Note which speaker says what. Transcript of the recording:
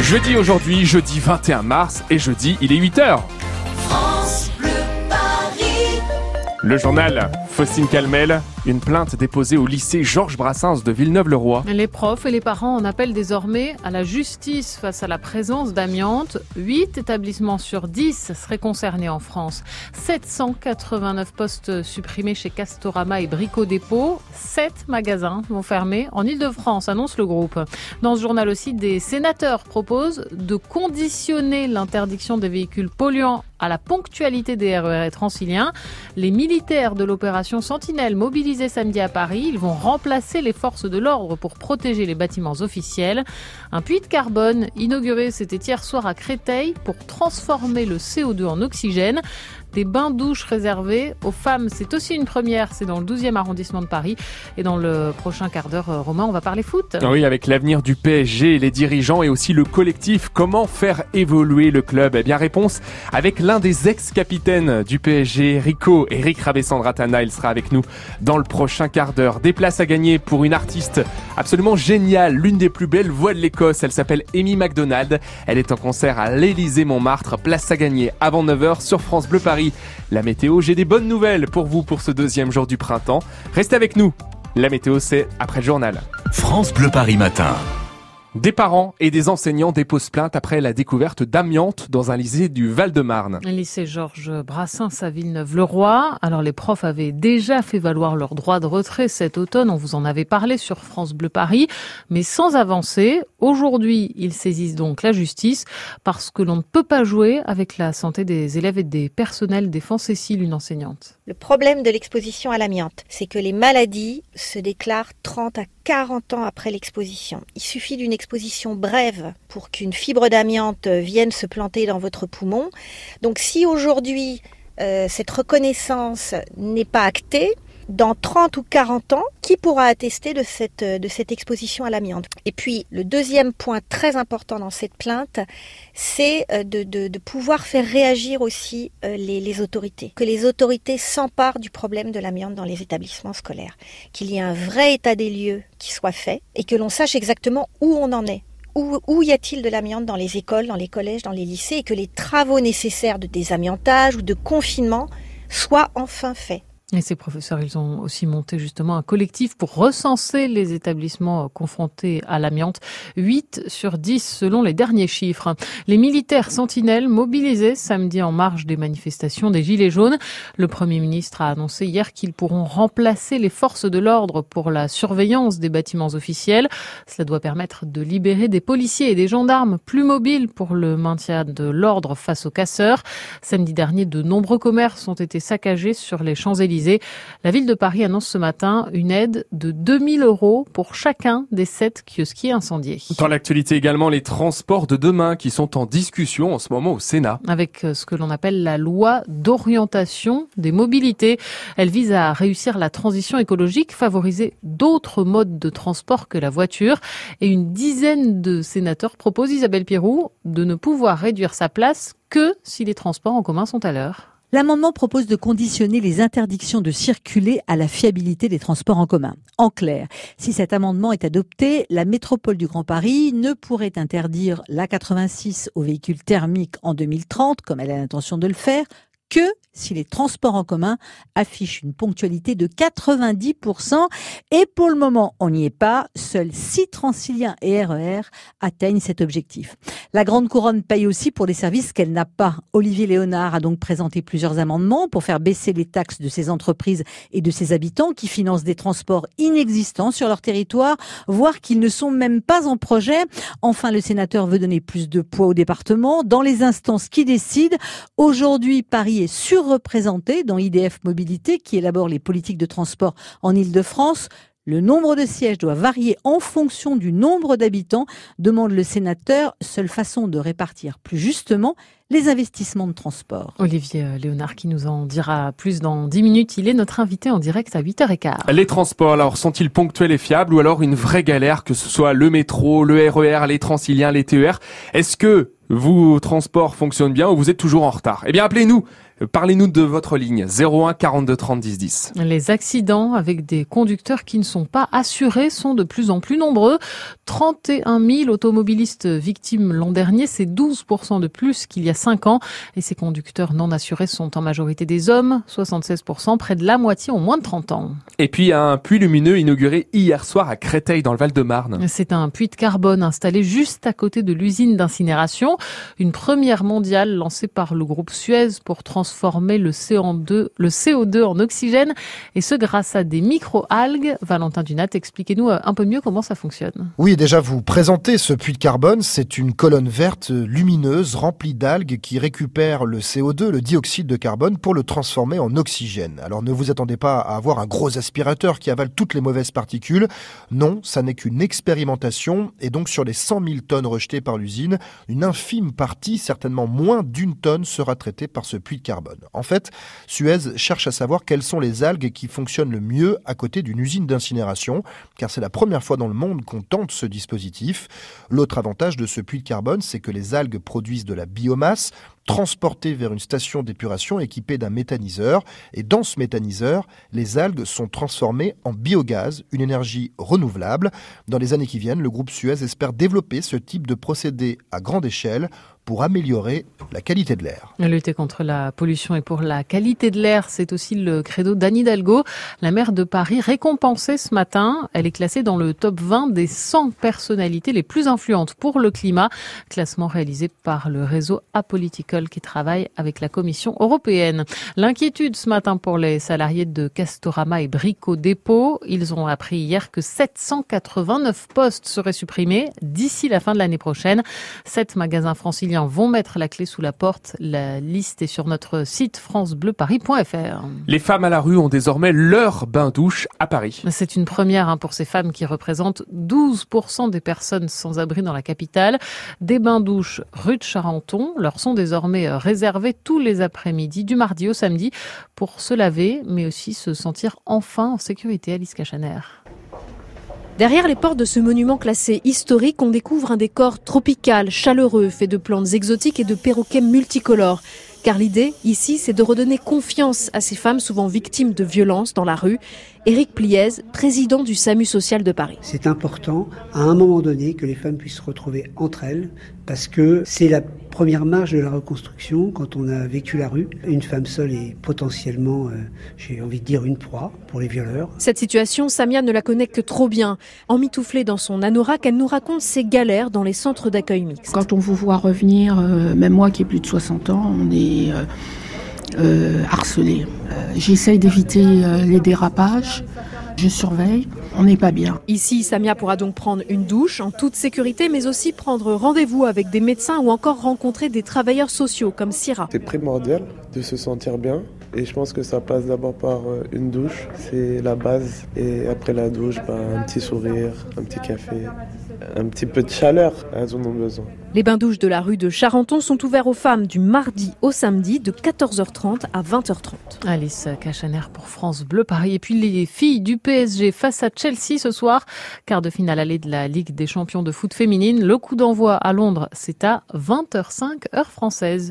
Speaker 1: Jeudi aujourd'hui, jeudi 21 mars et jeudi, il est 8h.
Speaker 2: France Bleu Paris.
Speaker 1: Le journal, Faustine Calmel, une plainte déposée au lycée Georges Brassens de Villeneuve-le-Roi.
Speaker 3: Les profs et les parents en appellent désormais à la justice face à la présence d'amiante. 8 établissements sur 10 seraient concernés en France. 789 postes supprimés chez Castorama et Brico Dépôt. 7 magasins vont fermer en Ile-de-France, annonce le groupe. Dans ce journal aussi, des sénateurs proposent de conditionner l'interdiction des véhicules polluants à la ponctualité des RER franciliens. Les militaires de l'opération Sentinelle mobilisés samedi à Paris, ils vont remplacer les forces de l'ordre pour protéger les bâtiments officiels. Un puits de carbone inauguré, c'était hier soir à Créteil pour transformer le CO2 en oxygène. Des bains-douches réservés aux femmes, c'est aussi une première, c'est dans le 12e arrondissement de Paris. Et dans le prochain quart d'heure, Romain, on va parler foot.
Speaker 1: Oui, avec l'avenir du PSG, les dirigeants et aussi le collectif, comment faire évoluer le club ? Eh bien, réponse avec l'un des ex-capitaines du PSG, Eric Rabessandratana, il sera avec nous dans le prochain quart d'heure. Des places à gagner pour une artiste absolument géniale, l'une des plus belles voix de l'Écosse, elle s'appelle Amy McDonald. Elle est en concert à l'Élysée-Montmartre, place à gagner avant 9h sur France Bleu Paris. La météo, j'ai des bonnes nouvelles pour vous pour ce deuxième jour du printemps. Restez avec nous. La météo, c'est après le journal.
Speaker 4: France Bleu Paris matin.
Speaker 1: Des parents et des enseignants déposent plainte après la découverte d'amiante dans un lycée du Val-de-Marne.
Speaker 3: Le lycée Georges Brassens à Villeneuve-le-Roi. Alors les profs avaient déjà fait valoir leur droit de retrait cet automne. On vous en avait parlé sur France Bleu Paris, mais sans avancer. Aujourd'hui, ils saisissent donc la justice parce que l'on ne peut pas jouer avec la santé des élèves et des personnels, défend Cécile, une enseignante.
Speaker 5: Le problème de l'exposition à l'amiante, c'est que les maladies se déclarent 30 à 40 ans après l'exposition. Il suffit d'une exposition brève pour qu'une fibre d'amiante vienne se planter dans votre poumon. Donc si aujourd'hui cette reconnaissance n'est pas actée, dans 30 ou 40 ans, qui pourra attester de cette exposition à l'amiante ? Et puis, le deuxième point très important dans cette plainte, c'est de pouvoir faire réagir aussi les autorités. Que les autorités s'emparent du problème de l'amiante dans les établissements scolaires. Qu'il y ait un vrai état des lieux qui soit fait et que l'on sache exactement où on en est. Où y a-t-il de l'amiante dans les écoles, dans les collèges, dans les lycées, et que les travaux nécessaires de désamiantage ou de confinement soient enfin faits.
Speaker 3: Et ces professeurs, ils ont aussi monté justement un collectif pour recenser les établissements confrontés à l'amiante. 8 sur 10 selon les derniers chiffres. Les militaires sentinelles mobilisés samedi en marge des manifestations des Gilets jaunes. Le Premier ministre a annoncé hier qu'ils pourront remplacer les forces de l'ordre pour la surveillance des bâtiments officiels. Cela doit permettre de libérer des policiers et des gendarmes plus mobiles pour le maintien de l'ordre face aux casseurs. Samedi dernier, de nombreux commerces ont été saccagés sur les Champs-Élysées. La ville de Paris annonce ce matin une aide de 2000 € pour chacun des 7 kiosquiers incendiés.
Speaker 1: Dans l'actualité également, les transports de demain qui sont en discussion en ce moment au Sénat.
Speaker 3: Avec ce que l'on appelle la loi d'orientation des mobilités. Elle vise à réussir la transition écologique, favoriser d'autres modes de transport que la voiture. Et une dizaine de sénateurs proposent, Isabelle Piroux, de ne pouvoir réduire sa place que si les transports en commun sont à l'heure.
Speaker 6: L'amendement propose de conditionner les interdictions de circuler à la fiabilité des transports en commun. En clair, si cet amendement est adopté, la métropole du Grand Paris ne pourrait interdire l'A86 aux véhicules thermiques en 2030, comme elle a l'intention de le faire, que si les transports en commun affichent une ponctualité de 90%. Et pour le moment, on n'y est pas. Seuls 6 Transiliens et RER atteignent cet objectif. La Grande Couronne paye aussi pour des services qu'elle n'a pas. Olivier Léonard a donc présenté plusieurs amendements pour faire baisser les taxes de ses entreprises et de ses habitants qui financent des transports inexistants sur leur territoire, voire qu'ils ne sont même pas en projet. Enfin, le sénateur veut donner plus de poids aux départements dans les instances qui décident. Aujourd'hui, Paris est surreprésenté dans IDF Mobilité qui élabore les politiques de transport en Île-de-France. Le nombre de sièges doit varier en fonction du nombre d'habitants, demande le sénateur, seule façon de répartir plus justement les investissements de transport.
Speaker 3: Olivier Léonard qui nous en dira plus dans 10 minutes. Il est notre invité en direct à 8h15.
Speaker 1: Les transports, alors, sont-ils ponctuels et fiables ou alors une vraie galère, que ce soit le métro, le RER, les Transiliens, les TER ? Est-ce que vos transports fonctionnent bien ou vous êtes toujours en retard ? Eh bien, appelez-nous Parlez-nous de votre ligne 01 42 30 10 10.
Speaker 3: Les accidents avec des conducteurs qui ne sont pas assurés sont de plus en plus nombreux. 31 000 automobilistes victimes l'an dernier, c'est 12% de plus qu'il y a 5 ans. Et ces conducteurs non assurés sont en majorité des hommes, 76%, près de la moitié ont moins de 30 ans.
Speaker 1: Et puis un puits lumineux inauguré hier soir à Créteil dans le Val-de-Marne.
Speaker 3: C'est un puits de carbone installé juste à côté de l'usine d'incinération. Une première mondiale lancée par le groupe Suez pour transformer le CO2 en oxygène. Et ce grâce à des micro-algues. Valentin Dunat, expliquez-nous un peu mieux comment ça fonctionne.
Speaker 7: Oui, déjà vous présentez ce puits de carbone. C'est une colonne verte lumineuse remplie d'algues qui récupère le CO2, le dioxyde de carbone, pour le transformer en oxygène. Alors ne vous attendez pas à avoir un gros aspirateur qui avale toutes les mauvaises particules. Non, ça n'est qu'une expérimentation. Et donc sur les 100 000 tonnes rejetées par l'usine, une infime partie, certainement moins d'1 tonne, sera traitée par ce puits de carbone. En fait, Suez cherche à savoir quelles sont les algues qui fonctionnent le mieux à côté d'une usine d'incinération, car c'est la première fois dans le monde qu'on tente ce dispositif. L'autre avantage de ce puits de carbone, c'est que les algues produisent de la biomasse, transportée vers une station d'épuration équipée d'un méthaniseur. Et dans ce méthaniseur, les algues sont transformées en biogaz, une énergie renouvelable. Dans les années qui viennent, le groupe Suez espère développer ce type de procédé à grande échelle pour améliorer la qualité de l'air.
Speaker 3: Lutter contre la pollution et pour la qualité de l'air, c'est aussi le credo d'Anne Hidalgo, la maire de Paris, récompensée ce matin. Elle est classée dans le top 20 des 100 personnalités les plus influentes pour le climat, classement réalisé par le réseau Apolitical qui travaille avec la Commission européenne. L'inquiétude ce matin pour les salariés de Castorama et Brico Dépôt. Ils ont appris hier que 789 postes seraient supprimés d'ici la fin de l'année prochaine. 7 magasins franciliens vont mettre la clé sous la porte. La liste est sur notre site francebleuparis.fr.
Speaker 1: Les femmes à la rue ont désormais leur bain-douche à Paris.
Speaker 3: C'est une première pour ces femmes qui représentent 12% des personnes sans abri dans la capitale. Des bains-douches rue de Charenton leur sont désormais réservés tous les après-midi, du mardi au samedi, pour se laver, mais aussi se sentir enfin en sécurité. Alice Cachaner.
Speaker 8: Derrière les portes de ce monument classé historique, on découvre un décor tropical, chaleureux, fait de plantes exotiques et de perroquets multicolores. Car l'idée, ici, c'est de redonner confiance à ces femmes souvent victimes de violences dans la rue. Éric Pliez, président du SAMU social de Paris.
Speaker 9: C'est important, à un moment donné, que les femmes puissent se retrouver entre elles, parce que c'est la première marche de la reconstruction quand on a vécu la rue. Une femme seule est potentiellement, j'ai envie de dire, une proie pour les violeurs.
Speaker 8: Cette situation, Samia ne la connaît que trop bien. Emmitouflée dans son anorak, elle nous raconte ses galères dans les centres d'accueil mixtes.
Speaker 10: Quand on vous voit revenir, même moi qui ai plus de 60 ans, on est harcelé. J'essaye d'éviter les dérapages. Je surveille, on n'est pas bien.
Speaker 8: Ici, Samia pourra donc prendre une douche en toute sécurité, mais aussi prendre rendez-vous avec des médecins ou encore rencontrer des travailleurs sociaux comme Syrah.
Speaker 11: C'est primordial de se sentir bien et je pense que ça passe d'abord par une douche, c'est la base. Et après la douche, un petit sourire, un petit café, un petit peu de chaleur, elles en ont besoin.
Speaker 8: Les bains-douches de la rue de Charenton sont ouverts aux femmes du mardi au samedi de 14h30 à 20h30.
Speaker 3: Alice Cachaner pour France Bleu Paris. Et puis les filles du PSG face à Chelsea ce soir. Quart de finale allée de la Ligue des champions de foot féminine. Le coup d'envoi à Londres, c'est à 20h05 heure française.